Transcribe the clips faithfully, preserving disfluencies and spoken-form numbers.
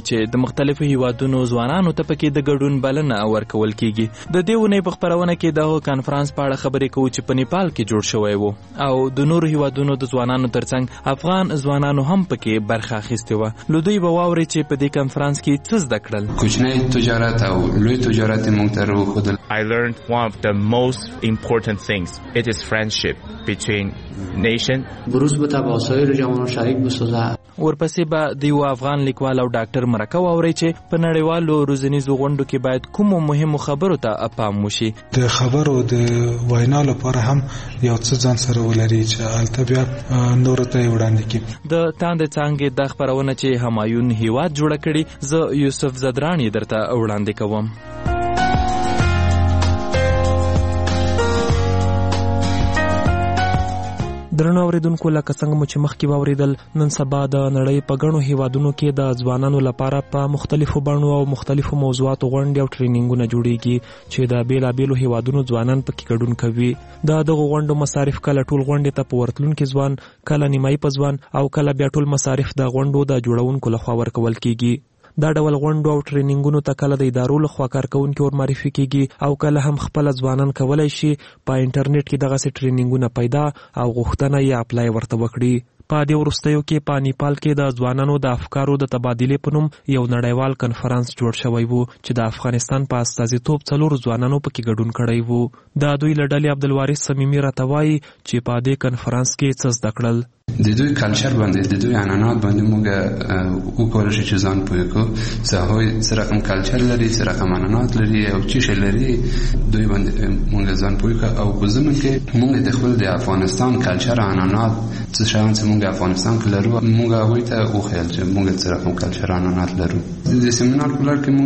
چې د مختلفو هیوادونو ځوانانو ته پکې د ګډون بلنه ورکول کیږي. د دې ونې په خپرونه کې دغه کانفرنس په اړه خبرې کوو چې په نیپال کې جوړ شوی و او د نورو هیوادونو د ځوانانو ترڅنګ افغان ځوانانو هم پکې برخه اخیستې وه. لو دوی به واوري چې په دې کانفرنس کې څه زده کړل. کوچنی تجارت او لوی تجارت موږ ته راوښودل. I learned one of the most important things. It is friendship between nation. بروز به تباسای رو جوانان شریک بسازه. ورپسې به د یو افغان لیکوال او ډاکټر مرکه واوري چې په نړیوالو روزنیزو غونډو کې باید کومو مهمو خبرو ته پام وشي. د خبرو د وینا لپاره هم یو څه ځان سره ولري چې هلته بیا نورو ته وړاندې کړي. د تاندې څانګې د خپرونه چې همایون هیواد جوړه کړي زه یوسف زدرانی درته وړاندې کوم. درنو اوریدونکو لکه څنګه مو چې مخکې واوریدل نن سبا د نړۍ په ګڼو هیوادونو کې د ځوانانو لپاره په مختلفو بڼو او مختلفو موضوعاتو غونډې او ټرینینګونه جوړیږي چې د بیلابیلو هیوادونو ځوانان پکې ګډون کوي. د دغو غونډو مصارف کله ټول غونډې ته په ورتلونکي ځوان، کله نیمایي په ځوان او کله بیا ټول مصارف د غونډو د جوړونکو لخوا ورکول کیږي. دا ډول غونډو او ټرینینګونو ته کله د ادارو لخوا کارکونکي ور معرفي کیږي او کله هم خپل ځوانان کولای شي په انټرنیټ کې دغه سي ټرینینګونه پیدا او غوښتنه یې اپلای ورته وکړي. په دې وروستیو کې په نیپال کې د ځوانانو د افکارو د تبادلې په نوم یو نړیوال کنفرانس جوړ شوی وو چې د افغانستان په استازیتوب څلور ځوانانو پکې ګډون کړی وو. د دوی له ډلې عبدالوارث صمیمي راته وایي چې په دې کنفرانس کې څه زده کړل. د دوی کلچر باندې د دوی عنعنات باندې موږ وکولای شو چې ځان پوه کړو څه هوی څه رقم کلچر لري، څه رقم عنعنات لري او څه شی لري. دوی باندې موږ ځان پوه کړو او په زمون کې موږ د خپل د افغانستان کلچر عنعنات څه شان چې موږ افغانستان کې لرو موږ هغوی ته وښیل چې موږ څه رقم کلچر عنعنات لرو. د سیمینار په لړ کې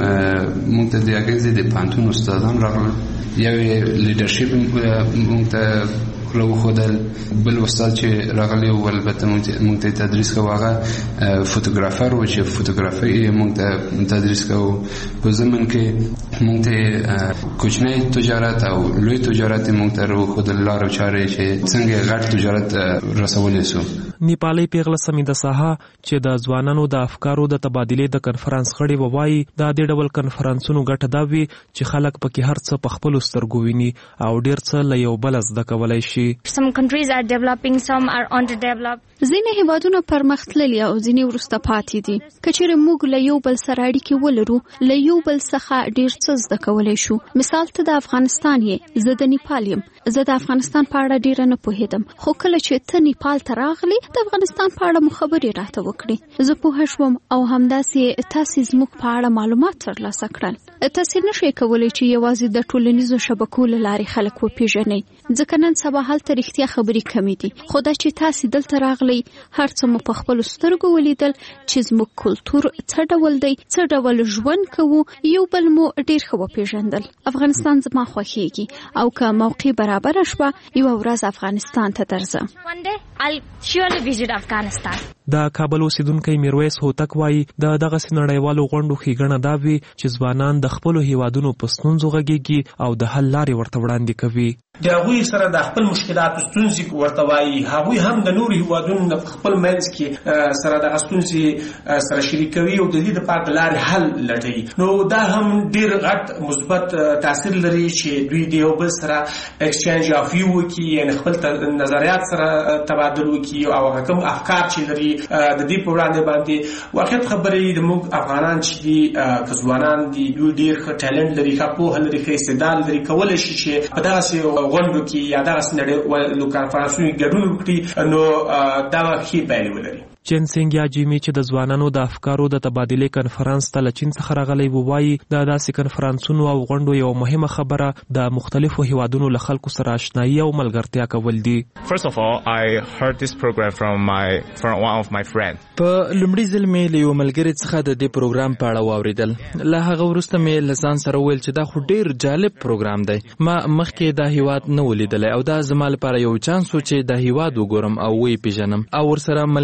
موږ موږ ته د هغې د پوهنتون استادان راغلل، یو لیډرشپ موږ ته راوښودل، بل استاد چې راغلی و البته موږ ته تدریس کوو هغه فوتوګرافر و چې فوتوګرافي موږ ته تدریس کوو. په ضمن کې موږ ته کوچنی تجارت او لوی تجارت موږ ته راوښودل، لار او چارې چې څنګه غټ تجارت رسولی سو. نیپالي پیغله سمیده ساها چې د ځوانانو د افکارو د تبادلې د کنفرانس غړي ووایي دا د ډول کنفرانسونو ګټه دا وي چې خلک پکې هر څه په خپلو سترګو ویني او ډېر څه له یو بل زده کولی شي. Some countries are developing, some are underdeveloped. ځینې هیوادونه پرمختللي او ځینې وروسته پاتې دي. که چیرې موږ له یو بل سره اړیکې ولرو له یو بل څخه ډېر څه زده کولی شو. مثال ته د افغانستان یې، زه د نیپال یم. زه د افغانستان په اړه ډېره نه پوهېدم، خو کله چې ته نیپال ته راغلی د افغانستان په اړه مو خبرې راته وکړې، زه پوهه شوم او همداسې تاسې زموږ په اړه معلومات ترلاسه کړل. تاسې نشئ کولی چې یوازې د ټولنیزو شبکو له لارې خلک وپېژنئ، ځکه نن سبا هلته رښتیا خبرې کمې دي. خو دا چې تاسې دلته راغلی هر څه مو په خپلو سترګو ولیدل چې زموږ کلتور څه ډول دی، څه ډول ژوند کوو، یو بل مو ډېر ښه وپېژندل. افغانستان زما خوښېږي او که موقع برابره شوه یوه ورځ افغانستان ته درځم. One day I'll surely visit Afghanistan. د کابل اوسیدونکی میرویس هوتک وایي د دغسې نړیوالو غونډو ښېګڼه دا وي چې ځوانان د خپلو هیوادونو په ستونزو غږېږي او د حل لارې ورته وړاندې کوي. د هغوی سره د خپل مشکلاتو ستونزې ورته وایي، هغوی هم د نورو هیوادونو د خپل منځ کې سره دغه ستونزې سره شریکوي او د دې دپاره د لارې حل لټوي. نو دا هم ډېر غټ مثبت تاثیر لري چې دوی د یو بل سره ایکسچینج آف ویو وکړي، یعنې خپل نظریات سره تبادل وکړي او هغه کوم افکار چې لري د دې په وړاندې باندې واقعیت خبرې د موږ افغانان چې دي که ځوانان دي دوی ډېر ښه ټالنټ لري، ښه پوهه لري، ښه استعداد لري، کولی شي چې په دغسې غونډو کې یا دغسې نړیوالو کنفرانسونو کې ګډون وکړي، نو دا به ښې پایلې ولري. جن سینګ یا جیمی چې د ځوانانو د افکارو د تبادلې کنفرانس ته له چین څخه راغلی و وایي دا داسې کنفرانسونو او غونډو یو مهمه خبره د مختلفو هیوادونو له خلکو سره آشنایي او ملګرتیا کول دي. First of all, I heard this program from my from one of my friends. په لومړي ځل مې له یو ملګري څخه د دې پروګرام په اړه واورېدل. له هغه وروسته مې له ځان سره وویل چې دا خو ډېر جالب پروګرام دی. ما مخکې دا هیواد نه و لیدلی او دا زما لپاره یو چانس و چې دا هیواد وګورم او ویې پېژنم او ورسره ملګري پیدا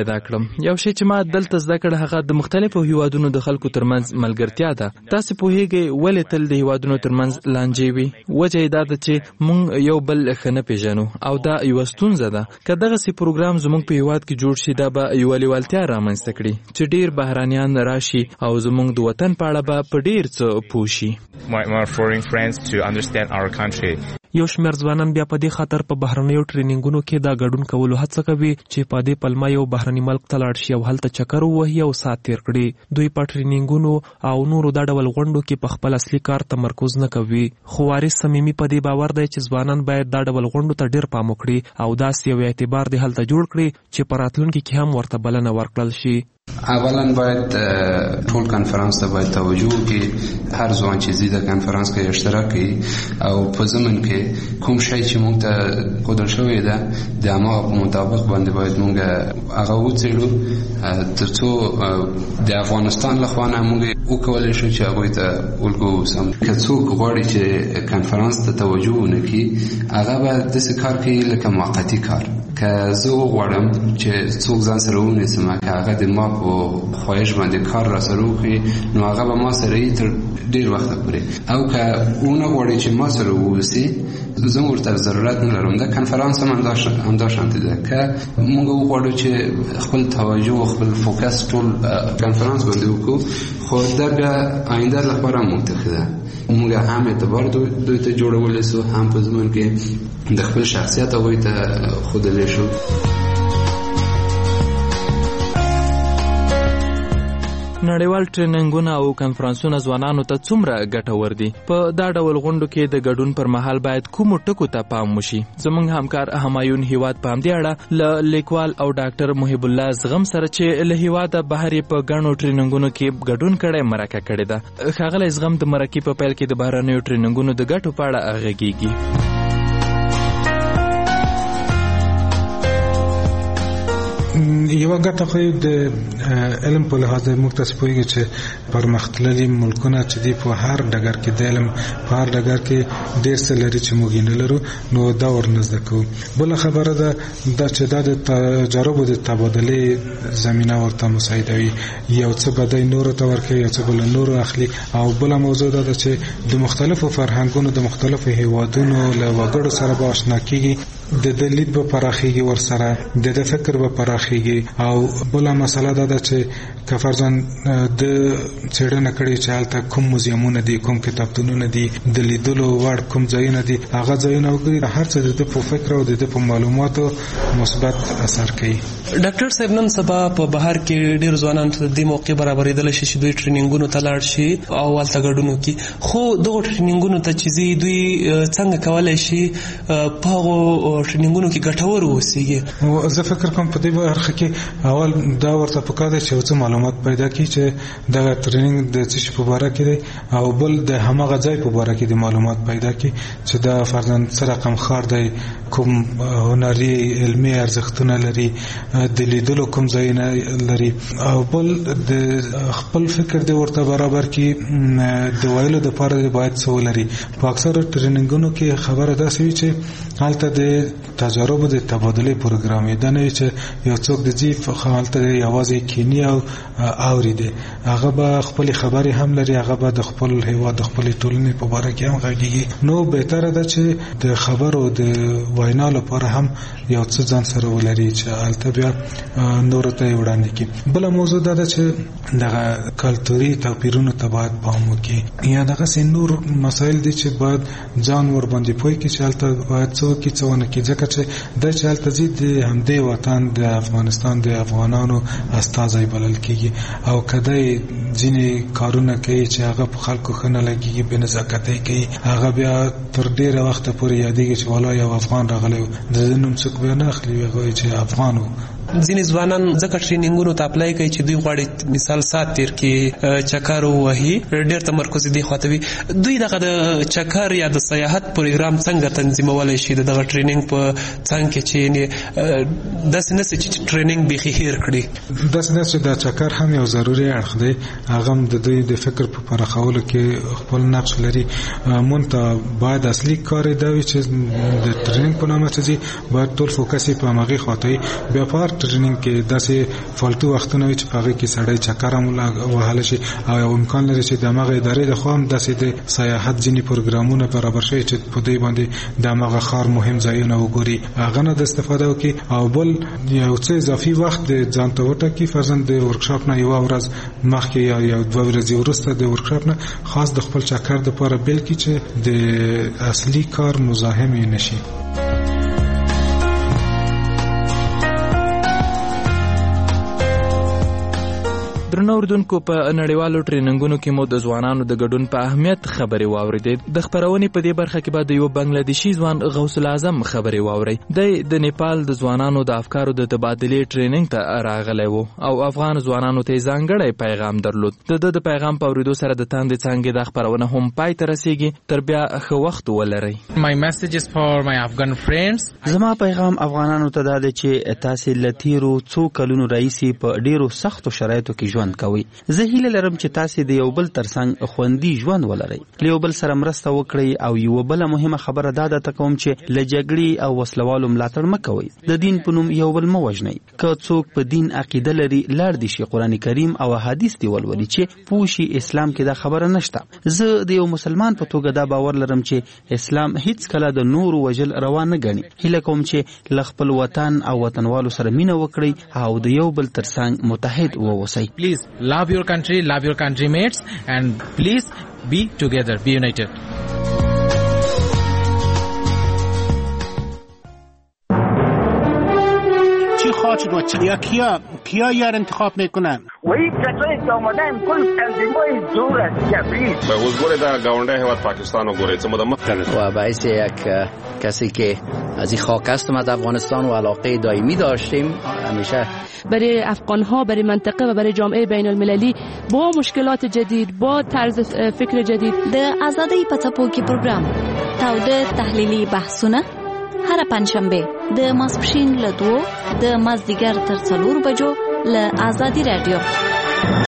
پیدا کړم. یو شی چې ما دلته زده کړ هغه د مختلفو هیوادونو د خلکو ترمنځ ملګرتیا ده. تاسو پوهیږئ ولې تل د هیوادونو ترمنځ لانجې وي؟ وجه یې دا ده چې موږ یو بل ښه نه پیژنو او دا یوه ستونزه ده. که دغسې پروګرام زموږ په هیواد کې جوړ شي دا به یوه لیوالتیا رامنځته کړي چې ډېر بهرانیان راشي او زموږ د وطن په اړه به په ډېر څه پوه شي. My, my foreign friends to understand our country. یو شمېر ځوانان بیا په دې خاطر په بهرنیو ټرینینګونو کې دا ګډون کولو هڅه کوي چې په دې پلمه یو بهرني ملک ته لاړ شي او هلته چکر ووهي او ساعت تېر کړي. دوی په ټرینینګونو او نورو دا ډول غونډو کې په خپل اصلي کار تمرکز نه کوي. خو وارث صمیمي په دې باور دی چې ځوانان باید دا ډول غونډو ته ډېر پام وکړي او داسې یو اعتبار دې هلته جوړ کړي چې په راتلونکي کې هم ورته بلنه ورکړل شي. اولا باید ټول کنفرانس ته باید توجه وکړي. هر ځوان چې ځي د کنفرانس کې اشتراک کوي او په ضمن کې کوم شی چې موږ ته ښودل شوی ده د هماغه په مطابق باندې باید موږ هغه وڅېړو تر څو د افغانستان له خوا نه موږ وکولی شو چې هغوی ته ولګو سم. که څوک غواړي چې کنفرانس ته توجه ونه کړي هغه به داسې کار کوي لکه موقتي کار. که زه وغواړم چې څوک ځان سره ونیسم که هغه د ما په خواهش باندې کار را سره وکړي نو هغه به ما سره یې تر ډېر وخته پورې. او که ونه غواړي چې ما سره ووسي زه ورته ضرورت نه لرم. دا کنفرانس هم همدا شانتې ده. که موږ وغواړو چې خپل توجه او خپل فوکس ټول کنفرانس باندې وکړو خو دا بیا آینده لپاره موږ ته ښه ده. موږ هم اعتبار دوی ته جوړولی سو هم په ضمن کې د خپل شخصیت هغوی ته ښودلی شو. نړیوال ټریننګونه او کنفرانسونه ځوانانو ته څومره ګټور دي؟ په دا ډول غونډو کې د ګډون پر مهال باید کومو ټکو ته پام وشي؟ زموږ همکار همایون هیواد په همدې اړه له لیکوال او ډاکټر محب الله زغم سره چې له هیواده بهر یې په ګڼو ټریننګونو کې ګډون کړی مرکه کړې ده. ښاغلی زغم د مرکې په پیل کې د بهرنیو ټریننګونو د ګټو په اړه غږیږي. یوه ګټه خو د علم په لحاظ موږ تاسو پوهیږئ چې پرمختللي ملکونه چې دي په هر ډګر کې د علم په هر ډګر کې ډېر څه لري چې موږ یې نه لرو نو دا ورنه زده کوو. بله خبره ده دا چې دا د تجاربو د تبادلې زمینه ورته مساعدوي. یو څه به دی نورو ته ورکوي یو څه بله نورو اخلي. او بله موضوع دا ده چې د مختلفو فرهنګونو د مختلفو هیوادونو له وګړو سره به اشنا کېږي. د د لید به پراخیږي ورسره د د فکر به پراخیږي. او بله مسله دا ده چې که فرضاً د څېړنه کړې چې هلته کوم موزیمونه دي کوم کتابتونونه دي د لیدلو وړ کوم ځایونه دي هغه ځایونه وګوري هر څه د ده په فکر او د ده په معلوماتو مثبت اثر کوي. ډاکټر صاحب نن سبا په بهر کې ډېر ځوانانو ته د دې موقع برابرېدلی شي چې دوی ټریننګونو ته لاړ شي او هلته ګډون وکړي. خو دغو ټریننګونو ته چې ځي دوی څنګه کولی شي په هغو ټریننګونو کې ګټور واوسېږي؟ زه فکر کوم په دې برخه کې اول دا ورته پکار دی چې یو څه معلومات پیدا کړي چې دغه ټریننګ د څه شي په باره کې دی او بل د هماغه ځای په باره کې د معلومات پیدا کړي چې دا فرضاً څه رقم ښار دی کوم هنري علمي ارزښتونه لري د لیدلو کوم ځایونه لري او بل د خپل فکر دی ورته برابر کړي د ویلو دپاره دی باید څه ولري. په اکثرو ټریننګونو کې خبره داسې وي چې هلته د تجاربو د تبادلې پروګرام دا نه وي چې یو څوک د ځي هلته یوازې کینی او اوري دی هغه به خپل خبرې هم لري هغه به د خپل هیواد د خپل ټولنې په باره کې هم غږیږي. نو بهتره ده چې د خبرو د وینا لپاره هم یو څه ځان سره ولري چې هلته بیا نورو ته یې وړاندې کړي. بله موضوع دا ده چې دغه کلتوري توپیرونو ته باید پام وکړي یا دغسې نور مسایل دي چې باید ځان ورباندې پوه کړي چې هلته باید څه وکړي څه ونه کړي ځکه چې دی چې هلته ځي د همدې وطن د افغانستان د افغانانو استازی بلل کېږي او که دی ځینې کارونه کوي چې هغه په خلکو ښه نه لګېږي بې نزاکتۍ کوي هغه بیا تر ډېره وخته پورې یادېږي چې والا یو افغان راغلی و د ده نوم څوک بیا نه اخلي هغه وایي چې افغان و. ځینې ځوانان ځکه ټریننګونو ته اپلای کوي چې دوی غواړي مثال سات تیر کې چکر ووهي ډېر تمرکز دې خواته وي. دوی دغه د چکر یا د سیاحت پروګرام څنګه تنظیمولی شي د دغه ټریننګ په څنګ کې چې داسې نه سي چې ټریننګ بیخي هیر کړي؟ داسې نه چې دا چکر هم یو ضروري اړخ دی هغه هم د دوی د فکر په پراخولو کې خپل نقش لري. مونږ ته باید اصلي کار یې دا وي چې د ټریننګ په نامه چې ځي باید ټول فوکس یې په همغې خواته وي. بیا په هر ټریننګ کې داسې فالتو وختونه وي چې په هغه کې سړی چکر هم وهلی شي او امکان لري چې د هغه ادارې د خوا هم داسې د سیاحت ځینې پروګرامونه برابر شي چې په دې باندې د هغه ښار مهم ځایونه وګوري، هغه نه د استفاده وکړي. او بل یو څه اضافي وخت د ځان ته وټاکي، فرضاً د ورکشاپ نه یوه ورځ مخکې یا یو دوه ورځې وروسته د ورکشاپ نه خاص د خپل چکر دپاره بیل کړي چې د اصلي کار مزاحم یې نشي. درنو اردوونکو، په نړیوالو ټریننګونو کې مو د ځوانانو د ګډون په اهمیت خبرې واورېدې. د خپرونې په دې برخه کې به د یو بنگلادیشي ځوان غوث الاعظم خبرې واورئ. دی د نیپال د ځوانانو د افکارو د تبادلې ټریننګ ته راغلی و او افغان ځوانانو ته یې ځانګړی پیغام درلود. د ده د پیغام په اورېدو سره د تاندې څانګې دا خپرونه هم پای ته رسېږي. تر بیا ښه وخت ولرئ. My message is for my Afghan friends. زما پیغام افغانانو ته دا دی چې تاسې له تېرو څو کلونو راهیسې په ډېرو سختو شرایطو کې ژوند کوي. زه هیله لرم چې تاسې د یو بل ترڅنګ خوندي ژوند ولرئ، له یو بل سره مرسته وکړئ او یو بله مهمه خبره دا ده ته کوم چې له جګړې او وسلوالو ملاتړ مه کوئ. د دین په نوم یو بل مه وژنئ. که څوک په دین عقیده لري لاړ دي شي قرآن کریم او احادیث دې ولولي چې پوه شي اسلام کې دا خبره نشته. زه د یو مسلمان په توګه دا باور لرم چې اسلام هیڅ کله د نورو وژل روا نه ګڼي. هیله کوم چې له خپل وطن او وطنوالو سره مینه وکړئ او د یو بل ترڅنګ متحد واوسئ. Please love your country, love your country mates, and please be together, be united. چی خواهد و یا کیا کیا یار انتخاب میکنن؟ وی کسایی که آمدن کل تنظیمای زور است جبری. به حضور در گاونده هواد پاکستان و گوره چه مدام و باعث یک کسی که از این خاک هستم از افغانستان و علاقه دائمی داشتیم همیشه برای افغان ها، برای منطقه و برای جامعه بین المللی با مشکلات جدید، با طرز فکر جدید. د آزادۍ په څپو کې پروګرام تاوده تحلیلي بحثونه هر پنځشنبه د ماسپښین له دوو د مازدیګر تر څلور بجو له آزادي رادیو.